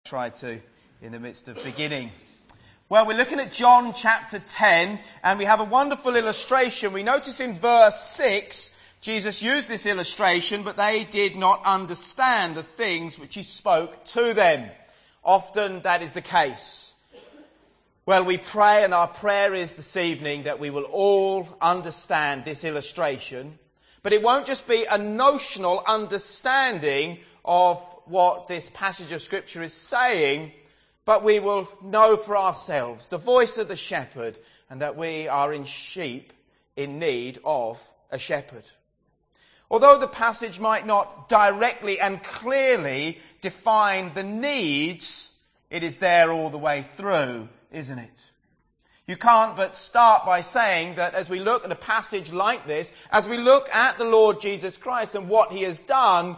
Try to in the midst of beginning. Well, we're looking at John chapter 10, and we have a wonderful illustration. We notice in verse 6, Jesus used this illustration, but they did not understand the things which he spoke to them. Often that is the case. Well, we pray, and our prayer is this evening that we will all understand this illustration. But it won't just be a notional understanding of what this passage of Scripture is saying, but we will know for ourselves the voice of the shepherd, and that we are in sheep in need of a shepherd. Although the passage might not directly and clearly define the needs, it is there all the way through, isn't it? You can't but start by saying that as we look at a passage like this, as we look at the Lord Jesus Christ and what he has done,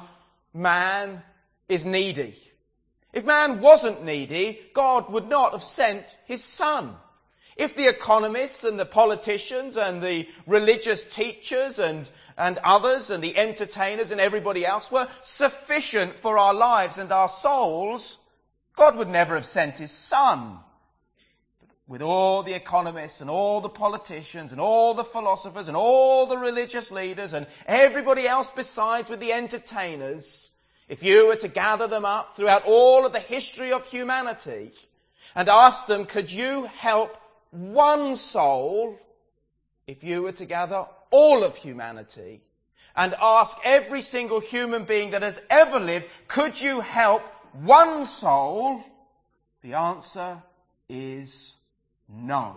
man is needy. If man wasn't needy, God would not have sent his Son. If the economists and the politicians and the religious teachers and others and the entertainers and everybody else were sufficient for our lives and our souls, God would never have sent his Son. With all the economists and all the politicians and all the philosophers and all the religious leaders and everybody else besides with the entertainers, if you were to gather them up throughout all of the history of humanity and ask them, could you help one soul? If you were to gather all of humanity and ask every single human being that has ever lived, could you help one soul? The answer is no.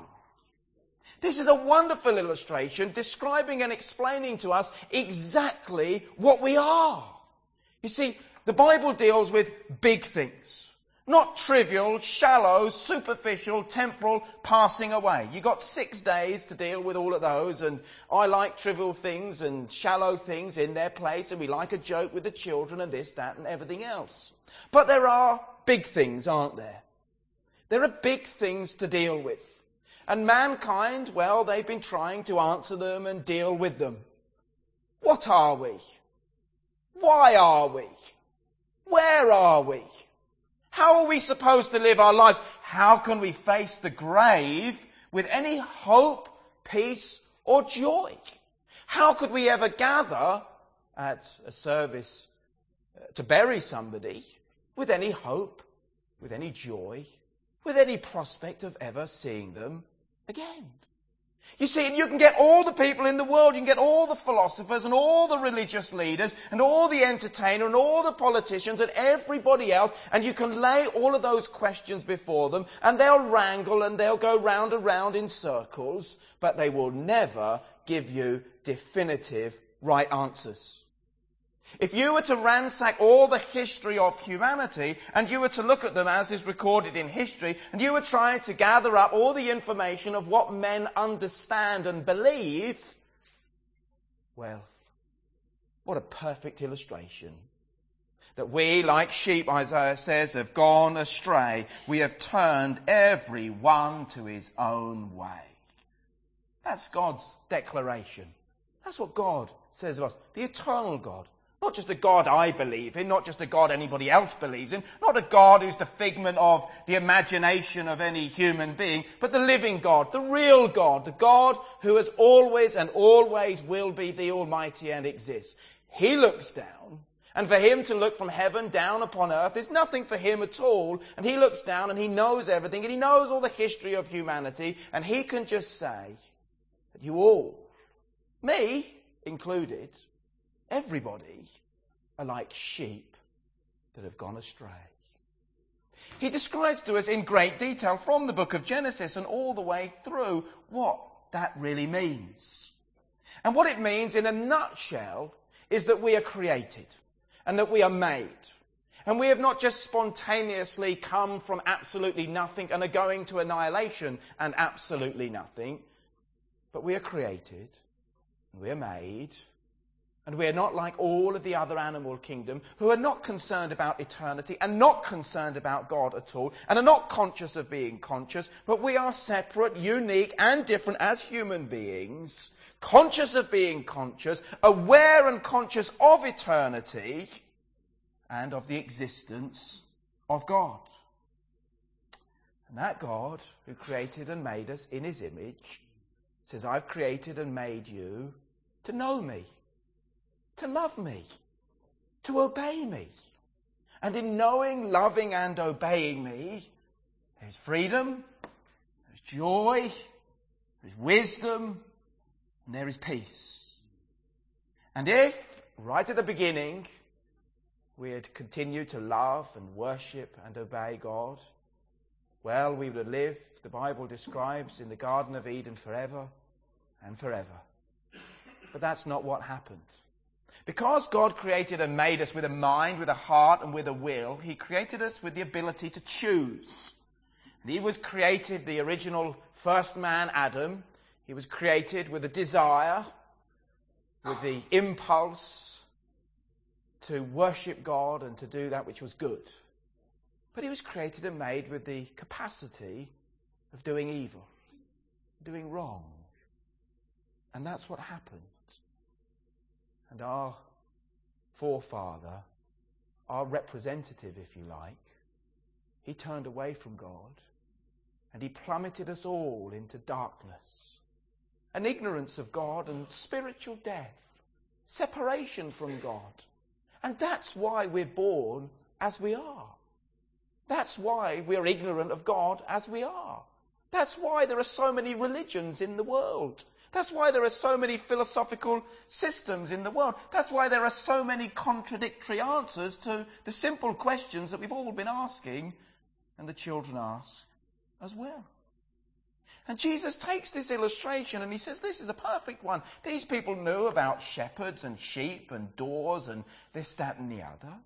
This is a wonderful illustration describing and explaining to us exactly what we are. You see, the Bible deals with big things. Not trivial, shallow, superficial, temporal, passing away. You've got 6 days to deal with all of those, and I like trivial things and shallow things in their place, and we like a joke with the children and this, that, and everything else. But there are big things, aren't there? There are big things to deal with. And mankind, well, they've been trying to answer them and deal with them. What are we? Why are we? Where are we? How are we supposed to live our lives? How can we face the grave with any hope, peace, or joy? How could we ever gather at a service to bury somebody with any hope, with any joy, with any prospect of ever seeing them again? You see, you can get all the people in the world, you can get all the philosophers and all the religious leaders and all the entertainers and all the politicians and everybody else, and you can lay all of those questions before them, and they'll wrangle and they'll go round and round in circles, but they will never give you definitive right answers. If you were to ransack all the history of humanity, and you were to look at them as is recorded in history, and you were trying to gather up all the information of what men understand and believe, well, what a perfect illustration. That we, like sheep, Isaiah says, have gone astray. We have turned every one to his own way. That's God's declaration. That's what God says of us. The eternal God. Not just a God I believe in, not just a God anybody else believes in, not a God who's the figment of the imagination of any human being, but the living God, the real God, the God who has always and always will be the Almighty and exists. He looks down, and for him to look from heaven down upon earth is nothing for him at all, and he looks down and he knows everything, and he knows all the history of humanity, and he can just say that you all, me included, everybody are like sheep that have gone astray. He describes to us in great detail from the book of Genesis and all the way through what that really means. And what it means in a nutshell is that we are created and that we are made. And we have not just spontaneously come from absolutely nothing and are going to annihilation and absolutely nothing, but we are created and we are made. And we are not like all of the other animal kingdom who are not concerned about eternity and not concerned about God at all and are not conscious of being conscious, but we are separate, unique and different as human beings, conscious of being conscious, aware and conscious of eternity and of the existence of God. And that God who created and made us in his image says, I've created and made you to know me, to love me, to obey me. And in knowing, loving and obeying me, there's freedom, there's joy, there's wisdom, and there is peace. And if, right at the beginning, we had continued to love and worship and obey God, well, we would have lived, the Bible describes, in the Garden of Eden forever and forever. But that's not what happened. Because God created and made us with a mind, with a heart and with a will, he created us with the ability to choose. And he was created, the original first man, Adam, he was created with a desire, with the impulse to worship God and to do that which was good. But he was created and made with the capacity of doing evil, doing wrong. And that's what happened. And our forefather, our representative, if you like, he turned away from God and he plummeted us all into darkness, an ignorance of God and spiritual death, separation from God. And that's why we're born as we are. That's why we're ignorant of God as we are. That's why there are so many religions in the world. That's why there are so many philosophical systems in the world. That's why there are so many contradictory answers to the simple questions that we've all been asking and the children ask as well. And Jesus takes this illustration and he says, this is a perfect one. These people knew about shepherds and sheep and doors and this, that and the other.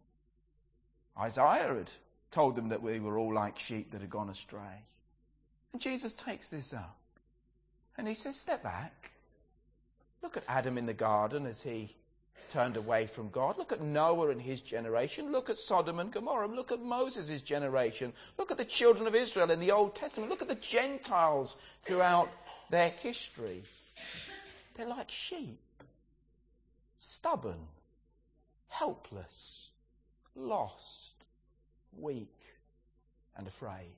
Isaiah had told them that we were all like sheep that had gone astray. And Jesus takes this up and he says, step back. Look at Adam in the garden as he turned away from God. Look at Noah and his generation. Look at Sodom and Gomorrah. Look at Moses' generation. Look at the children of Israel in the Old Testament. Look at the Gentiles throughout their history. They're like sheep. Stubborn, helpless, lost, weak and afraid.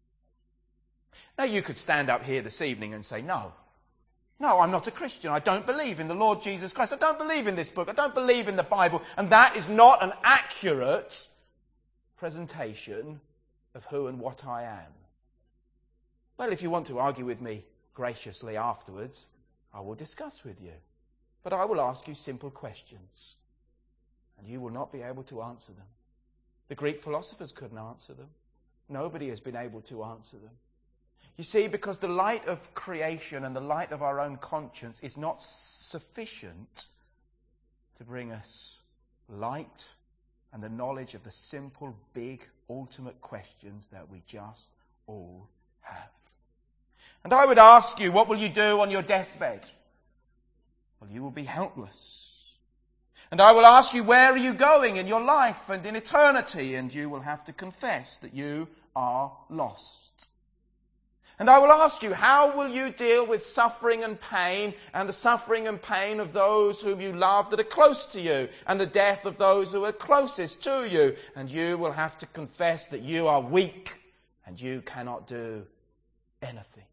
Now you could stand up here this evening and say, no, I'm not a Christian. I don't believe in the Lord Jesus Christ. I don't believe in this book. I don't believe in the Bible. And that is not an accurate presentation of who and what I am. Well, if you want to argue with me graciously afterwards, I will discuss with you. But I will ask you simple questions. And you will not be able to answer them. The Greek philosophers couldn't answer them. Nobody has been able to answer them. You see, because the light of creation and the light of our own conscience is not sufficient to bring us light and the knowledge of the simple, big, ultimate questions that we just all have. And I would ask you, what will you do on your deathbed? Well, you will be helpless. And I will ask you, where are you going in your life and in eternity? And you will have to confess that you are lost. And I will ask you, how will you deal with suffering and pain and the suffering and pain of those whom you love that are close to you and the death of those who are closest to you? And you will have to confess that you are weak and you cannot do anything.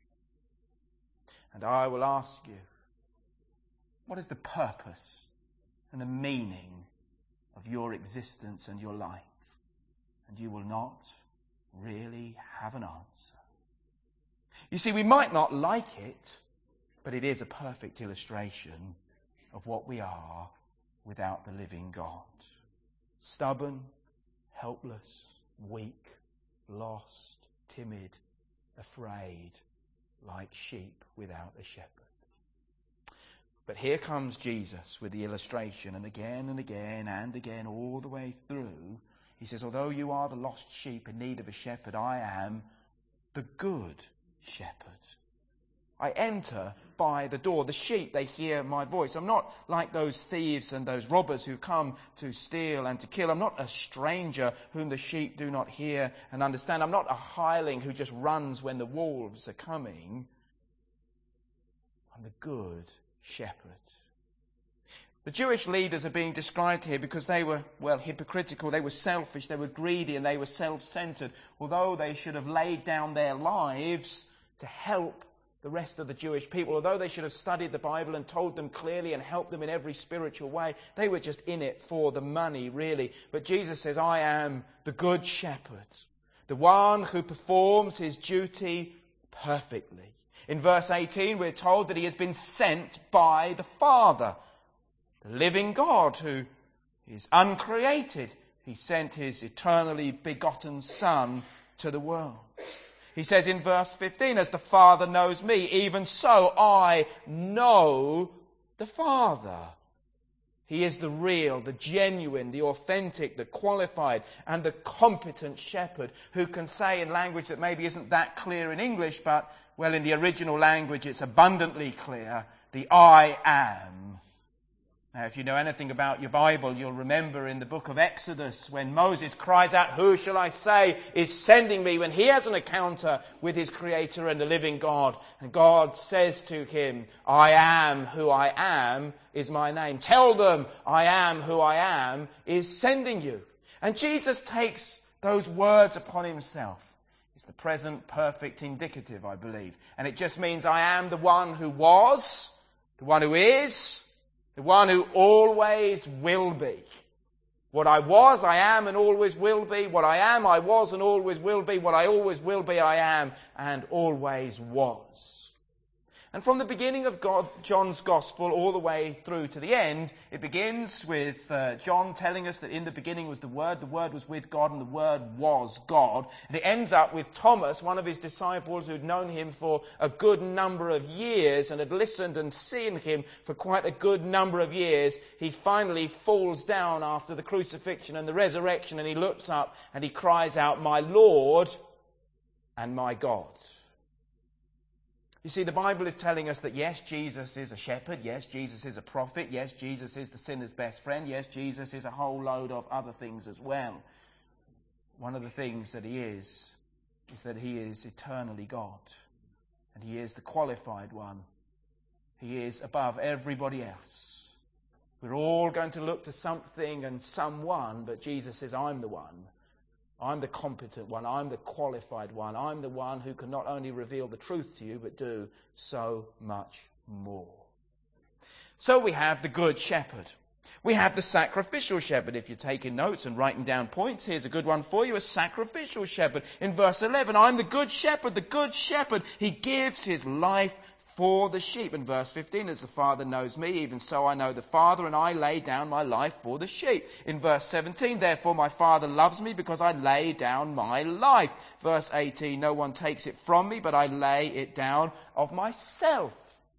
And I will ask you, what is the purpose and the meaning of your existence and your life? And you will not really have an answer. You see, we might not like it, but it is a perfect illustration of what we are without the living God. Stubborn, helpless, weak, lost, timid, afraid, like sheep without a shepherd. But here comes Jesus with the illustration, and again and again and again, all the way through, he says, although you are the lost sheep in need of a shepherd, I am the good shepherd. I enter by the door. The sheep, they hear my voice. I'm not like those thieves and those robbers who come to steal and to kill. I'm not a stranger whom the sheep do not hear and understand. I'm not a hireling who just runs when the wolves are coming. I'm the good shepherd. The Jewish leaders are being described here because they were, hypocritical, they were selfish, they were greedy, and they were self-centered. Although they should have laid down their lives to help the rest of the Jewish people, although they should have studied the Bible and told them clearly and helped them in every spiritual way, they were just in it for the money, really. But Jesus says, I am the good shepherd, the one who performs his duty perfectly. In verse 18, we're told that he has been sent by the Father, the living God who is uncreated. He sent his eternally begotten Son to the world. He says in verse 15, as the Father knows me, even so I know the Father. He is the real, the genuine, the authentic, the qualified, and the competent shepherd who can say in language that maybe isn't that clear in English, but, in the original language it's abundantly clear, the I am. Now, if you know anything about your Bible, you'll remember in the book of Exodus when Moses cries out, who shall I say is sending me, when he has an encounter with his Creator and the living God. And God says to him, I am who I am is my name. Tell them I am who I am is sending you. And Jesus takes those words upon himself. It's the present perfect indicative, I believe. And it just means I am the one who was, the one who is, the one who always will be. What I was, I am and always will be. What I am, I was and always will be. What I always will be, I am and always was. And from the beginning of John's Gospel all the way through to the end, it begins with John telling us that in the beginning was the Word was with God, and the Word was God. And it ends up with Thomas, one of his disciples who'd known him for a good number of years and had listened and seen him for quite a good number of years. He finally falls down after the crucifixion and the resurrection, and he looks up and he cries out, my Lord and my God. You see, the Bible is telling us that yes, Jesus is a shepherd. Yes, Jesus is a prophet. Yes, Jesus is the sinner's best friend. Yes, Jesus is a whole load of other things as well. One of the things that he is that he is eternally God. And he is the qualified one. He is above everybody else. We're all going to look to something and someone, but Jesus says, I'm the one. I'm the competent one. I'm the qualified one. I'm the one who can not only reveal the truth to you, but do so much more. So we have the good shepherd. We have the sacrificial shepherd. If you're taking notes and writing down points, here's a good one for you, a sacrificial shepherd. In verse 11, I'm the good shepherd. The good shepherd, he gives his life for the sheep. In verse 15, as the Father knows me, even so I know the Father, and I lay down my life for the sheep. In verse 17, therefore my Father loves me because I lay down my life. Verse 18, no one takes it from me, but I lay it down of myself.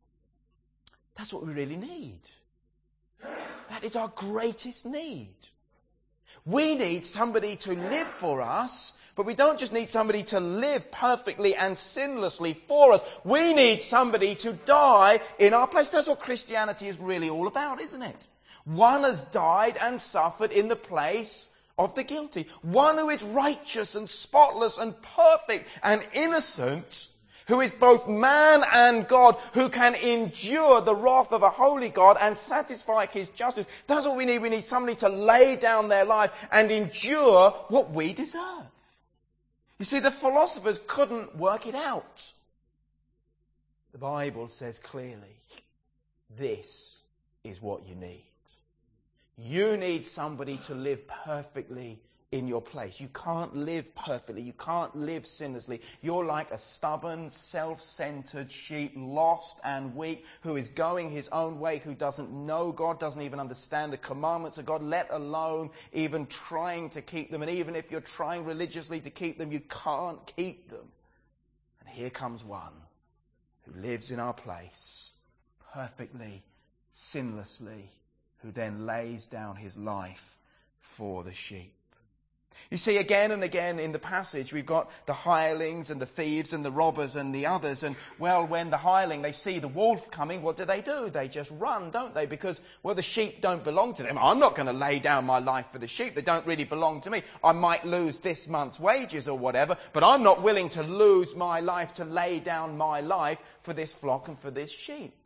That's what we really need. That is our greatest need. We need somebody to live for us. But we don't just need somebody to live perfectly and sinlessly for us. We need somebody to die in our place. That's what Christianity is really all about, isn't it? One has died and suffered in the place of the guilty. One who is righteous and spotless and perfect and innocent, who is both man and God, who can endure the wrath of a holy God and satisfy his justice. That's what we need. We need somebody to lay down their life and endure what we deserve. You see, the philosophers couldn't work it out. The Bible says clearly, this is what you need. You need somebody to live perfectly in your place. You can't live perfectly. You can't live sinlessly. You're like a stubborn, self-centered sheep, lost and weak, who is going his own way, who doesn't know God, doesn't even understand the commandments of God, let alone even trying to keep them. And even if you're trying religiously to keep them, you can't keep them. And here comes one who lives in our place perfectly, sinlessly, who then lays down his life for the sheep. You see, again and again in the passage, we've got the hirelings and the thieves and the robbers and the others. And, when the hireling, they see the wolf coming, what do? They just run, don't they? Because, the sheep don't belong to them. I'm not going to lay down my life for the sheep. They don't really belong to me. I might lose this month's wages or whatever, but I'm not willing to lose my life to lay down my life for this flock and for this sheep.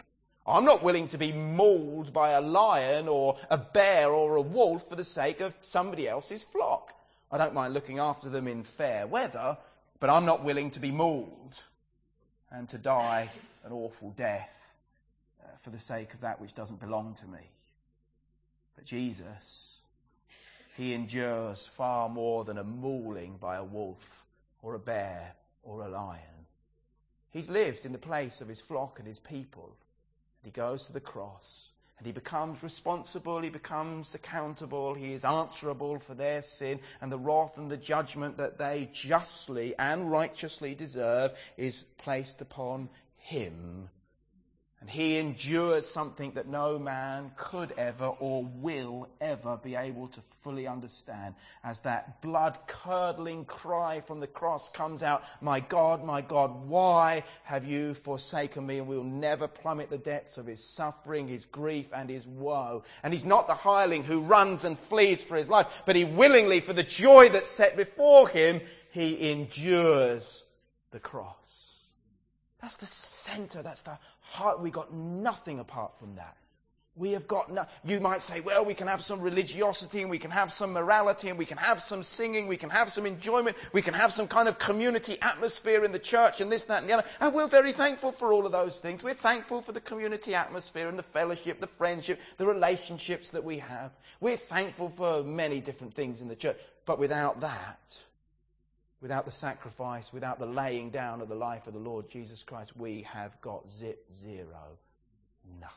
I'm not willing to be mauled by a lion or a bear or a wolf for the sake of somebody else's flock. I don't mind looking after them in fair weather, but I'm not willing to be mauled and to die an awful death for the sake of that which doesn't belong to me. But Jesus, he endures far more than a mauling by a wolf or a bear or a lion. He's lived in the place of his flock and his people. He goes to the cross and he becomes responsible, he becomes accountable, he is answerable for their sin, and the wrath and the judgment that they justly and righteously deserve is placed upon him. And he endures something that no man could ever or will ever be able to fully understand, as that blood-curdling cry from the cross comes out, my God, why have you forsaken me?" And we'll never plummet the depths of his suffering, his grief and his woe. And he's not the hireling who runs and flees for his life, but he willingly, for the joy that's set before him, he endures the cross. That's the centre, that's the heart. We got nothing apart from that. We have got you might say, well, we can have some religiosity and we can have some morality and we can have some singing, we can have some enjoyment, we can have some kind of community atmosphere in the church and this, that and the other. And we're very thankful for all of those things. We're thankful for the community atmosphere and the fellowship, the friendship, the relationships that we have. We're thankful for many different things in the church. But without that, without the sacrifice, without the laying down of the life of the Lord Jesus Christ, we have got zero, nothing.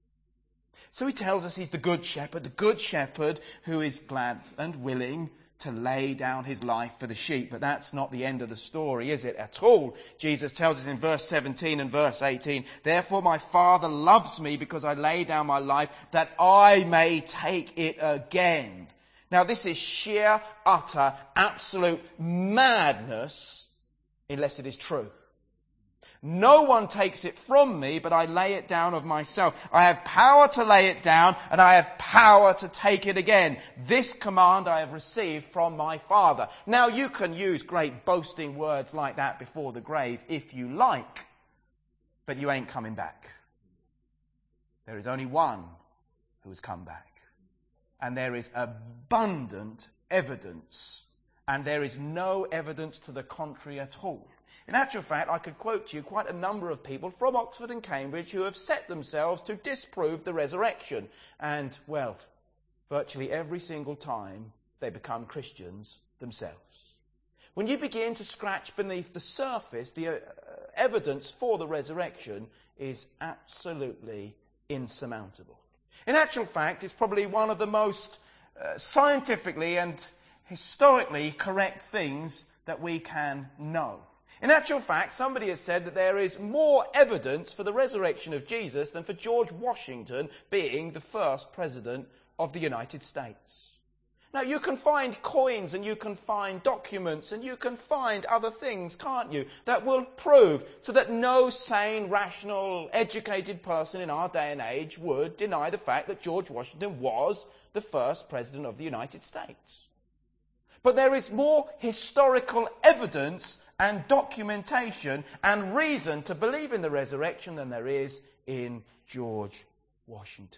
So he tells us he's the good shepherd who is glad and willing to lay down his life for the sheep. But that's not the end of the story, is it, at all? Jesus tells us in verse 17 and verse 18, "Therefore my Father loves me because I lay down my life that I may take it again." Now this is sheer, utter, absolute madness unless it is true. No one takes it from me, but I lay it down of myself. I have power to lay it down, and I have power to take it again. This command I have received from my Father. Now you can use great boasting words like that before the grave if you like, but you ain't coming back. There is only one who has come back. And there is abundant evidence. And there is no evidence to the contrary at all. In actual fact, I could quote to you quite a number of people from Oxford and Cambridge who have set themselves to disprove the resurrection. And, well, virtually every single time they become Christians themselves. When you begin to scratch beneath the surface, the evidence for the resurrection is absolutely insurmountable. In actual fact, it's probably one of the most scientifically and historically correct things that we can know. In actual fact, somebody has said that there is more evidence for the resurrection of Jesus than for George Washington being the first president of the United States. Now, you can find coins and you can find documents and you can find other things, can't you, that will prove so that no sane, rational, educated person in our day and age would deny the fact that George Washington was the first president of the United States. But there is more historical evidence and documentation and reason to believe in the resurrection than there is in George Washington.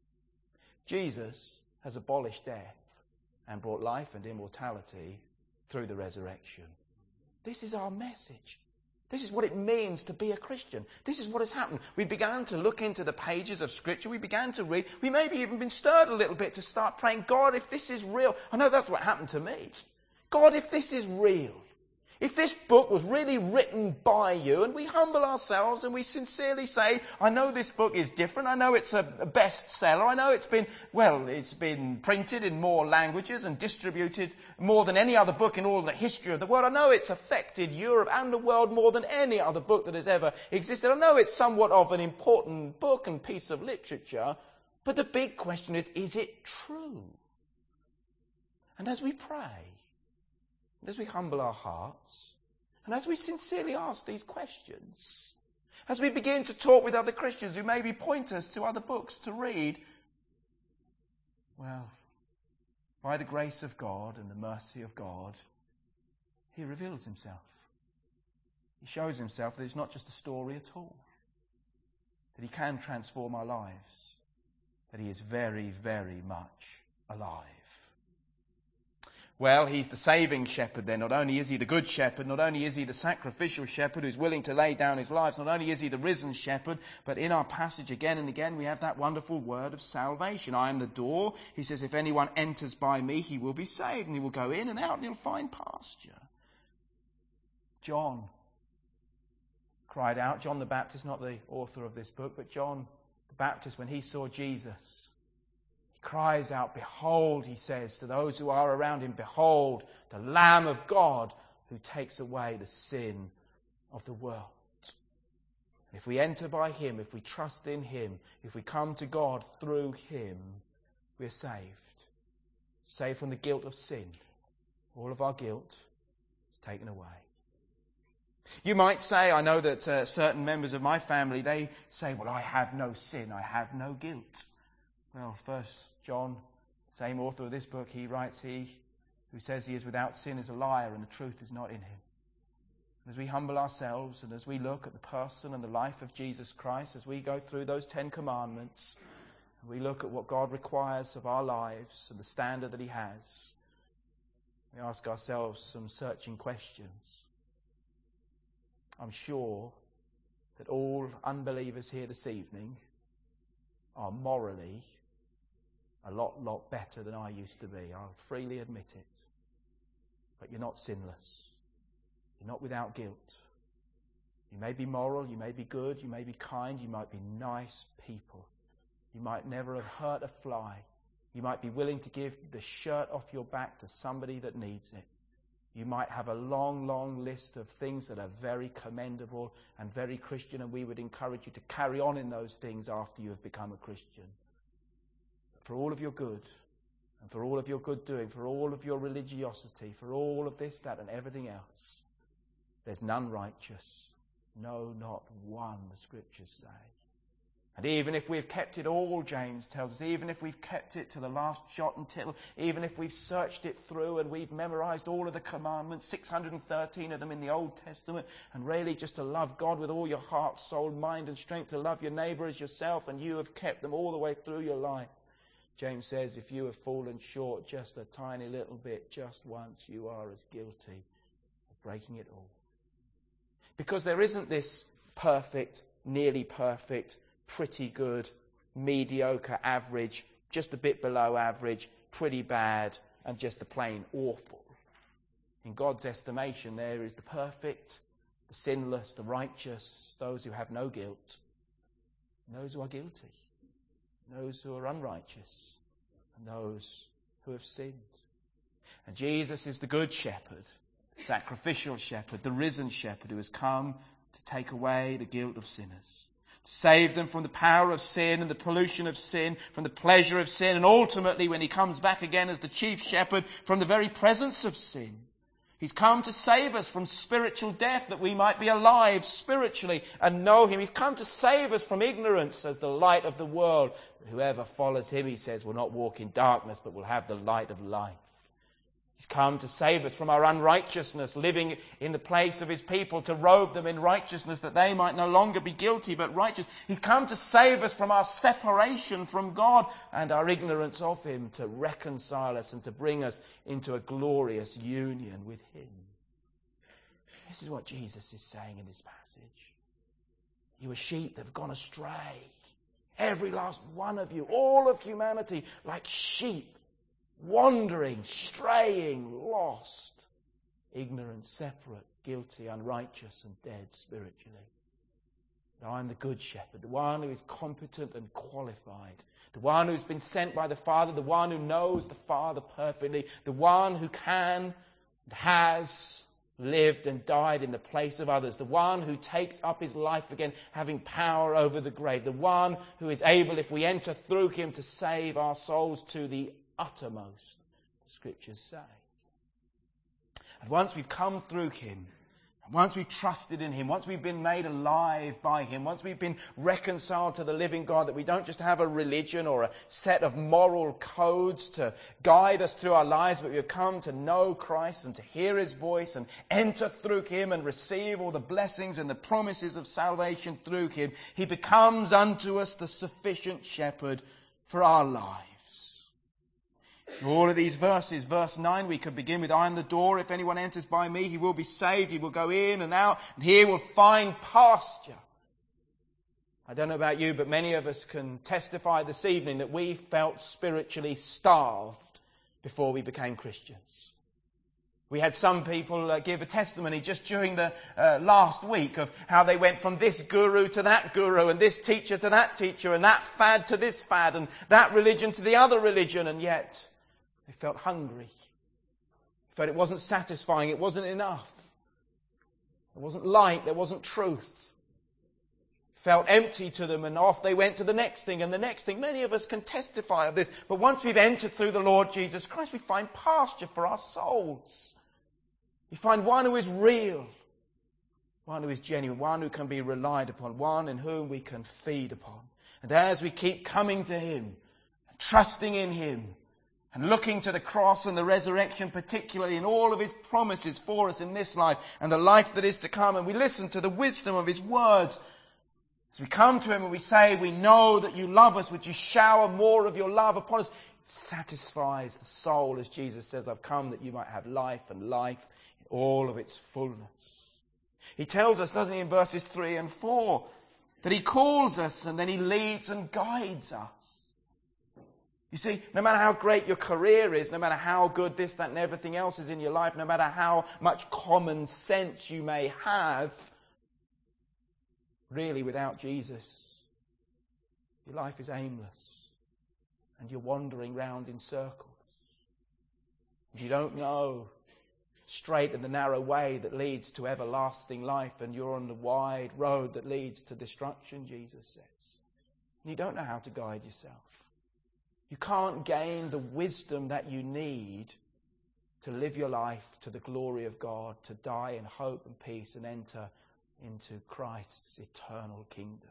Jesus has abolished death and brought life and immortality through the resurrection. This is our message. This is what it means to be a Christian. This is what has happened. We began to look into the pages of Scripture. We began to read. We maybe even been stirred a little bit to start praying, God, if this is real. I know that's what happened to me. God, if this is real. If this book was really written by you, and we humble ourselves and we sincerely say, I know this book is different, I know it's a bestseller, I know it's been printed in more languages and distributed more than any other book in all the history of the world. I know it's affected Europe and the world more than any other book that has ever existed. I know it's somewhat of an important book and piece of literature, but the big question is it true? And as we pray, and as we humble our hearts, and as we sincerely ask these questions, as we begin to talk with other Christians who maybe point us to other books to read, well, by the grace of God and the mercy of God, he reveals himself. He shows himself that it's not just a story at all. that he can transform our lives, that he is very, very much alive. Well, he's the saving shepherd then. Not only is he the good shepherd, not only is he the sacrificial shepherd who's willing to lay down his life, not only is he the risen shepherd, but in our passage again and again we have that wonderful word of salvation. I am the door. He says, if anyone enters by me, he will be saved, and he will go in and out and he'll find pasture. John cried out. John the Baptist, not the author of this book, but John the Baptist, when he saw Jesus, he cries out, behold, he says to those who are around him, behold, the Lamb of God who takes away the sin of the world. If we enter by him, if we trust in him, if we come to God through him, we are saved. Saved from the guilt of sin. All of our guilt is taken away. You might say, I know that certain members of my family, they say, well, I have no sin, I have no guilt. Well, 1 John, same author of this book, he writes, he who says he is without sin is a liar and the truth is not in him. As we humble ourselves and as we look at the person and the life of Jesus Christ, as we go through those 10 commandments, and we look at what God requires of our lives and the standard that he has, we ask ourselves some searching questions. I'm sure that all unbelievers here this evening are morally a lot better than I used to be. I'll freely admit it. But you're not sinless. You're not without guilt. You may be moral, you may be good, you may be kind, you might be nice people. You might never have hurt a fly. You might be willing to give the shirt off your back to somebody that needs it. You might have a long list of things that are very commendable and very Christian, and we would encourage you to carry on in those things after you have become a Christian. But for all of your good, and for all of your good doing, for all of your religiosity, for all of this, that, and everything else, there's none righteous. No, not one, the Scriptures say. And even if we've kept it all, James tells us, even if we've kept it to the last jot and tittle, even if we've searched it through and we've memorized all of the commandments, 613 of them in the Old Testament, and really just to love God with all your heart, soul, mind and strength, to love your neighbour as yourself, and you have kept them all the way through your life. James says, if you have fallen short just a tiny little bit, just once, you are as guilty of breaking it all. Because there isn't this perfect, nearly perfect, pretty good, mediocre, average, just a bit below average, pretty bad, and just the plain awful. In God's estimation, there is the perfect, the sinless, the righteous, those who have no guilt, and those who are guilty, those who are unrighteous, and those who have sinned. And Jesus is the good shepherd, the sacrificial shepherd, the risen shepherd who has come to take away the guilt of sinners. Save them from the power of sin and the pollution of sin, from the pleasure of sin, and ultimately, when he comes back again as the chief shepherd, from the very presence of sin. He's come to save us from spiritual death, that we might be alive spiritually and know him. He's come to save us from ignorance as the light of the world. Whoever follows him, he says, will not walk in darkness, but will have the light of life. He's come to save us from our unrighteousness, living in the place of his people, to robe them in righteousness, that they might no longer be guilty but righteous. He's come to save us from our separation from God and our ignorance of him, to reconcile us and to bring us into a glorious union with him. This is what Jesus is saying in this passage. You are sheep that have gone astray. Every last one of you, all of humanity, like sheep. Wandering, straying, lost, ignorant, separate, guilty, unrighteous, and dead spiritually. But I'm the good shepherd, the one who is competent and qualified, the one who's been sent by the Father, the one who knows the Father perfectly, the one who can and has lived and died in the place of others, the one who takes up his life again, having power over the grave, the one who is able, if we enter through him, to save our souls to the uttermost, the Scriptures say. And once we've come through him, Once we've trusted in him, once we've been made alive by him, once we've been reconciled to the living God, that we don't just have a religion or a set of moral codes to guide us through our lives, but we have come to know Christ and to hear his voice and enter through him and receive all the blessings and the promises of salvation through him. He becomes unto us the sufficient shepherd for our lives. All of these verses, verse 9, we could begin with, I am the door. If anyone enters by me, he will be saved. He will go in and out, and he will find pasture. I don't know about you, but many of us can testify this evening that we felt spiritually starved before we became Christians. We had some people give a testimony just during the last week of how they went from this guru to that guru, and this teacher to that teacher, and that fad to this fad, and that religion to the other religion, and yet they felt hungry. They felt it wasn't satisfying. It wasn't enough. There wasn't light. There wasn't truth. It felt empty to them, and off they went to the next thing and the next thing. Many of us can testify of this. But once we've entered through the Lord Jesus Christ, we find pasture for our souls. We find one who is real, one who is genuine, one who can be relied upon, one in whom we can feed upon. And as we keep coming to him, trusting in him, and looking to the cross and the resurrection, particularly in all of his promises for us in this life and the life that is to come, and we listen to the wisdom of his words, as we come to him and we say, we know that you love us, would you shower more of your love upon us? It satisfies the soul, as Jesus says, I've come that you might have life, and life in all of its fullness. He tells us, doesn't he, in verses 3 and 4, that he calls us and then he leads and guides us. You see, no matter how great your career is, no matter how good this, that and everything else is in your life, no matter how much common sense you may have, really without Jesus, your life is aimless and you're wandering round in circles. You don't know straight and the narrow way that leads to everlasting life, and you're on the wide road that leads to destruction, Jesus says. And you don't know how to guide yourself. You can't gain the wisdom that you need to live your life to the glory of God, to die in hope and peace and enter into Christ's eternal kingdom.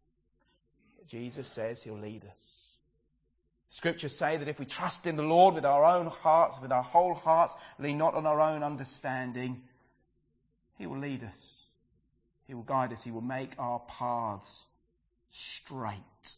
Jesus says he'll lead us. Scriptures say that if we trust in the Lord with our own hearts, with our whole hearts, lean not on our own understanding, he will lead us. He will guide us. He will make our paths straight.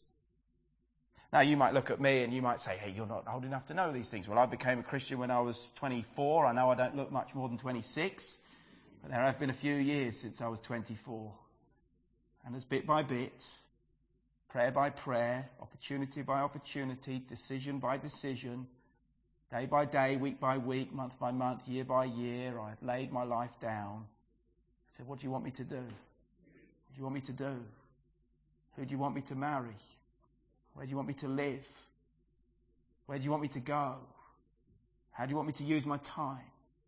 Now, you might look at me and you might say, hey, you're not old enough to know these things. Well, I became a Christian when I was 24. I know I don't look much more than 26. But there have been a few years since I was 24. And as bit by bit, prayer by prayer, opportunity by opportunity, decision by decision, day by day, week by week, month by month, year by year, I've laid my life down. I said, what do you want me to do? What do you want me to do? Who do you want me to marry? Where do you want me to live? Where do you want me to go? How do you want me to use my time?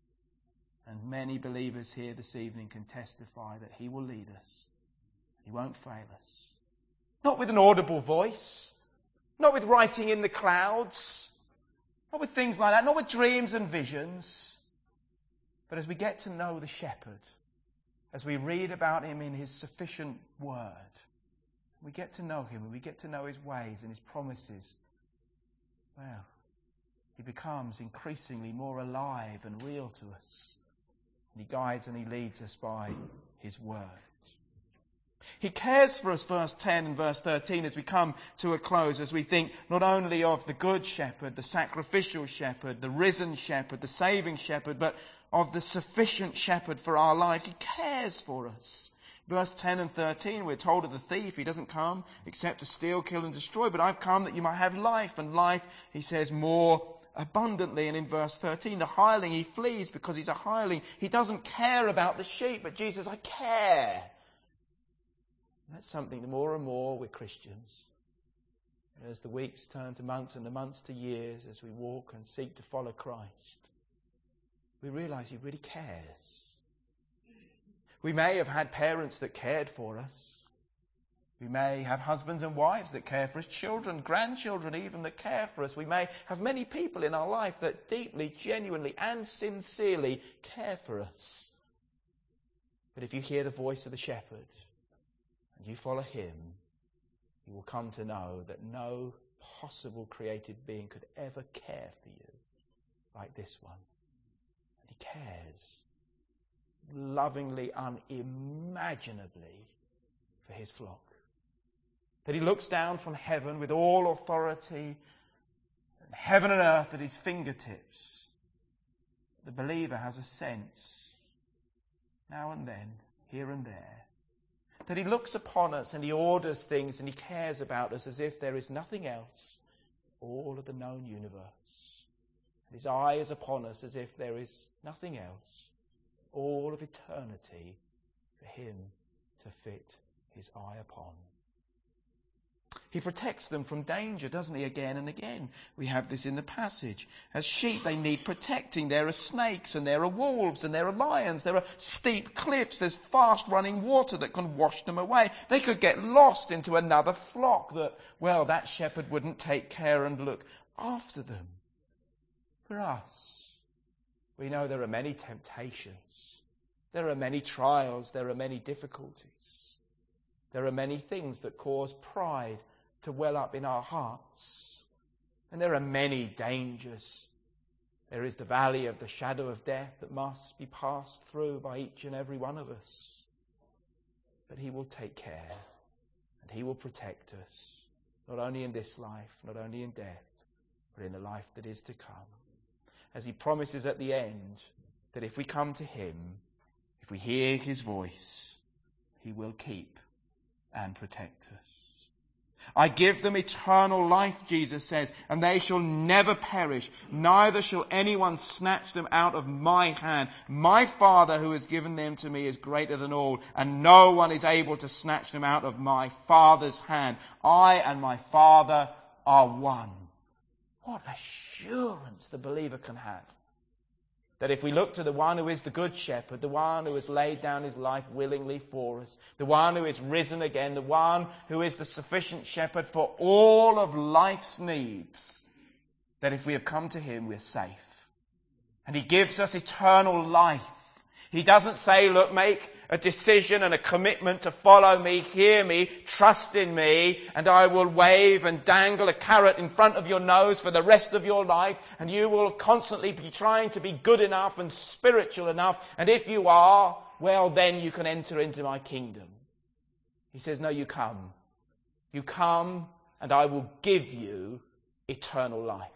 And many believers here this evening can testify that he will lead us. He won't fail us. Not with an audible voice. Not with writing in the clouds. Not with things like that. Not with dreams and visions. But as we get to know the shepherd, as we read about him in his sufficient word, we get to know him and we get to know his ways and his promises. Well, he becomes increasingly more alive and real to us. And he guides and he leads us by his word. He cares for us, verse 10 and verse 13, as we come to a close, as we think not only of the good shepherd, the sacrificial shepherd, the risen shepherd, the saving shepherd, but of the sufficient shepherd for our lives. He cares for us. Verse 10 and 13, we're told of the thief, he doesn't come except to steal, kill and destroy, but I've come that you might have life, and life, he says, more abundantly. And in verse 13, the hireling, he flees because he's a hireling. He doesn't care about the sheep, but Jesus says, I care. And that's something that more and more we're Christians. As the weeks turn to months and the months to years, as we walk and seek to follow Christ, we realise he really cares. We may have had parents that cared for us. We may have husbands and wives that care for us, children, grandchildren even that care for us. We may have many people in our life that deeply, genuinely and sincerely care for us. But if you hear the voice of the shepherd and you follow him, you will come to know that no possible created being could ever care for you like this one. And he cares lovingly, unimaginably for his flock. That he looks down from heaven with all authority, and heaven and earth at his fingertips. The believer has a sense, now and then, here and there, that he looks upon us and he orders things and he cares about us as if there is nothing else, all of the known universe. And his eye is upon us as if there is nothing else, all of eternity, for him to fit his eye upon. He protects them from danger, doesn't he, again and again? We have this in the passage. As sheep, they need protecting. There are snakes and there are wolves and there are lions. There are steep cliffs. There's fast running water that can wash them away. They could get lost into another flock that shepherd wouldn't take care and look after them. For us, we know there are many temptations. There are many trials. There are many difficulties. There are many things that cause pride to well up in our hearts. And there are many dangers. There is the valley of the shadow of death that must be passed through by each and every one of us. But he will take care and he will protect us, not only in this life, not only in death, but in the life that is to come. As he promises at the end that if we come to him, if we hear his voice, he will keep and protect us. I give them eternal life, Jesus says, and they shall never perish, neither shall anyone snatch them out of my hand. My Father who has given them to me is greater than all, and no one is able to snatch them out of my Father's hand. I and my Father are one. What assurance the believer can have. That if we look to the one who is the good shepherd, the one who has laid down his life willingly for us, the one who is risen again, the one who is the sufficient shepherd for all of life's needs, that if we have come to him, we're safe. And he gives us eternal life. He doesn't say, look, make a decision and a commitment to follow me, hear me, trust in me, and I will wave and dangle a carrot in front of your nose for the rest of your life, and you will constantly be trying to be good enough and spiritual enough, and if you are, well, then you can enter into my kingdom. He says, no, you come. You come, and I will give you eternal life.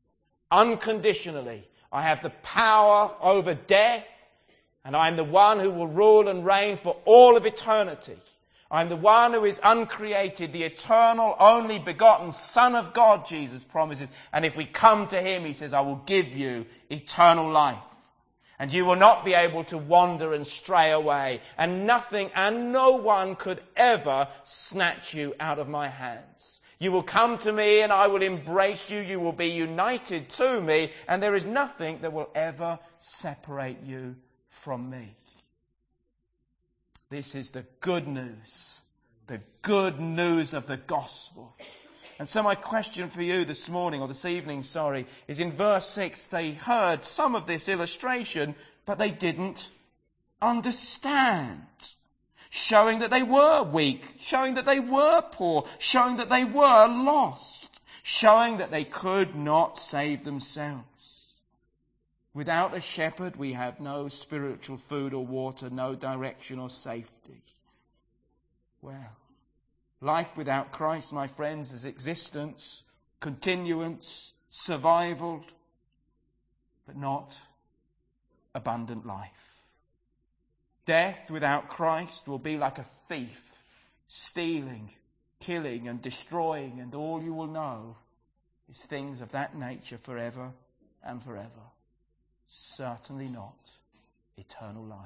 Unconditionally. I have the power over death. And I'm the one who will rule and reign for all of eternity. I'm the one who is uncreated, the eternal, only begotten Son of God, Jesus promises. And if we come to him, he says, I will give you eternal life. And you will not be able to wander and stray away. And nothing and no one could ever snatch you out of my hands. You will come to me and I will embrace you. You will be united to me. And there is nothing that will ever separate you from me. This is the good news of the gospel. And so my question for you this morning, or this evening, is in verse 6, they heard some of this illustration, but they didn't understand. Showing that they were weak, showing that they were poor, showing that they were lost, showing that they could not save themselves. Without a shepherd, we have no spiritual food or water, no direction or safety. Well, life without Christ, my friends, is existence, continuance, survival, but not abundant life. Death without Christ will be like a thief, stealing, killing and destroying, and all you will know is things of that nature forever and forever. Certainly not eternal life.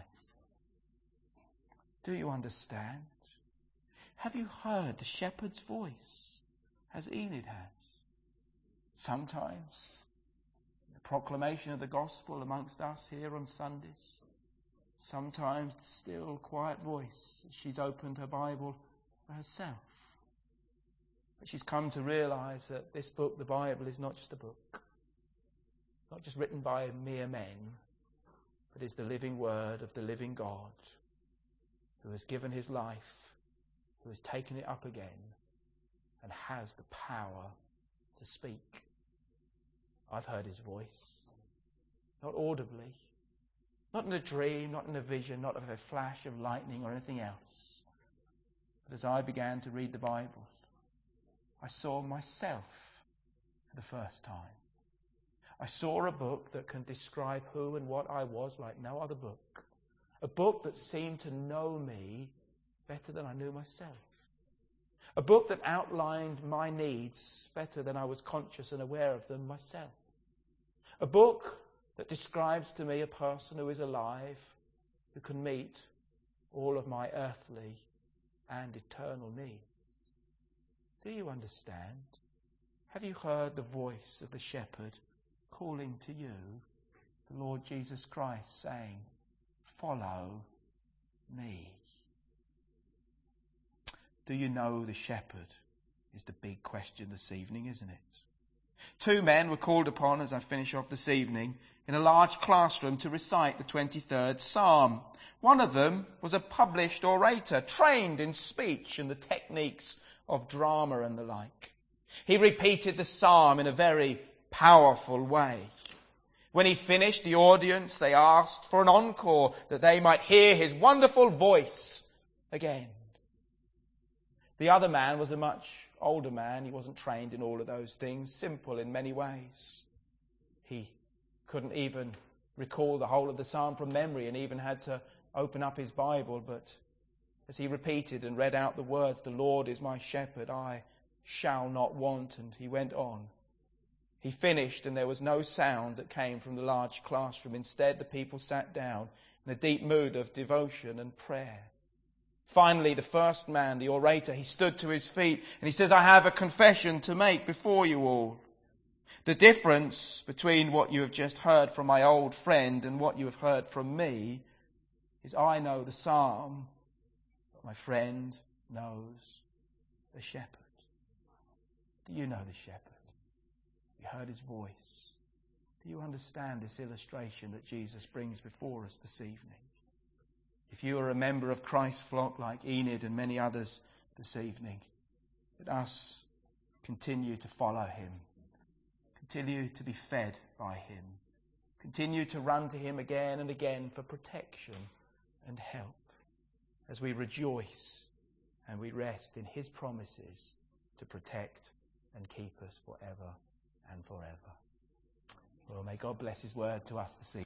Do you understand? Have you heard the shepherd's voice as Enid has? Sometimes the proclamation of the gospel amongst us here on Sundays. Sometimes the still quiet voice as she's opened her Bible for herself. But she's come to realize that this book, the Bible, is not just a book. Not just written by mere men, but is the living word of the living God. who has given his life, who has taken it up again, and has the power to speak. I've heard his voice, not audibly, not in a dream, not in a vision, not of a flash of lightning or anything else. But as I began to read the Bible, I saw myself for the first time. I saw a book that can describe who and what I was like no other book. A book that seemed to know me better than I knew myself. A book that outlined my needs better than I was conscious and aware of them myself. A book that describes to me a person who is alive, who can meet all of my earthly and eternal needs. Do you understand? Have you heard the voice of the shepherd calling to you, the Lord Jesus Christ, saying, "Follow me"? Do you know the shepherd is the big question this evening, isn't it? Two men were called upon, as I finish off this evening, in a large classroom to recite the 23rd Psalm. One of them was a published orator, trained in speech and the techniques of drama and the like. He repeated the psalm in a very powerful way. When he finished, the audience, they asked for an encore that they might hear his wonderful voice again. The other man was a much older man. He wasn't trained in all of those things, simple in many ways. He couldn't even recall the whole of the psalm from memory and even had to open up his Bible. But as he repeated and read out the words, "The Lord is my shepherd, I shall not want," and he went on. He finished and there was no sound that came from the large classroom. Instead, the people sat down in a deep mood of devotion and prayer. Finally, the first man, the orator, he stood to his feet and he says, "I have a confession to make before you all. The difference between what you have just heard from my old friend and what you have heard from me is I know the psalm, but my friend knows the shepherd." Do you know the shepherd? You heard his voice. Do you understand this illustration that Jesus brings before us this evening? If you are a member of Christ's flock like Enid and many others this evening, let us continue to follow him, continue to be fed by him, continue to run to him again and again for protection and help as we rejoice and we rest in his promises to protect and keep us forever and forever. Well, may God bless his word to us this evening.